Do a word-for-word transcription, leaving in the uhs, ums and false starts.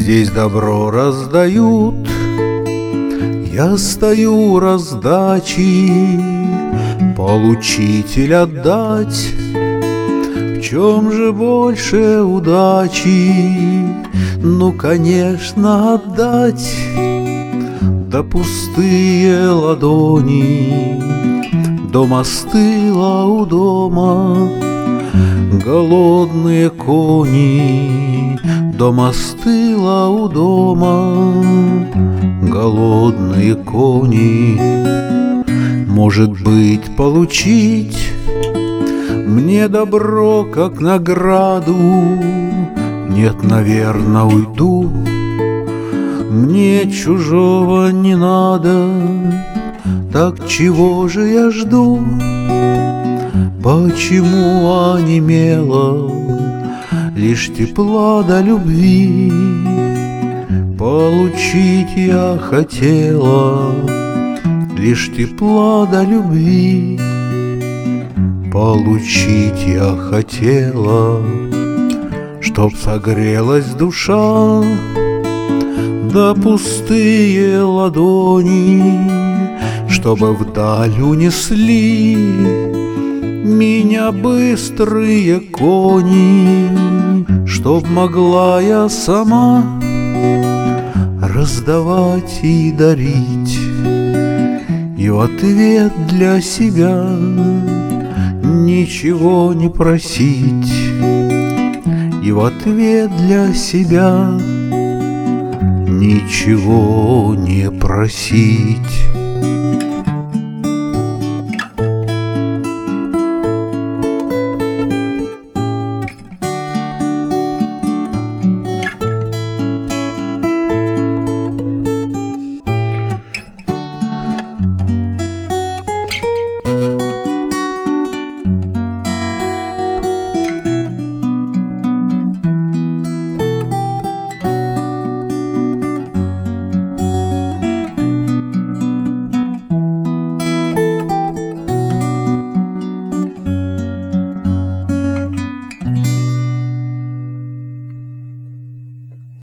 Здесь добро раздают, я стою у раздачи, получить или отдать. В чем же больше удачи? Ну, конечно, отдать. Да пустые ладони, дом остыла у дома, голодные кони. Дом остыла у дома, голодные кони. Может быть, получить мне добро как награду? Нет, наверно, уйду. Мне чужого не надо, так чего же я жду? Почему онемела лишь тепла до любви? Получить я хотела лишь тепла до любви. Получить я хотела, чтоб согрелась душа, да пустые ладони, чтобы вдаль унесли меня быстрые кони, чтоб могла я сама раздавать и дарить, и в ответ для себя ничего не просить, и в ответ для себя ничего не просить.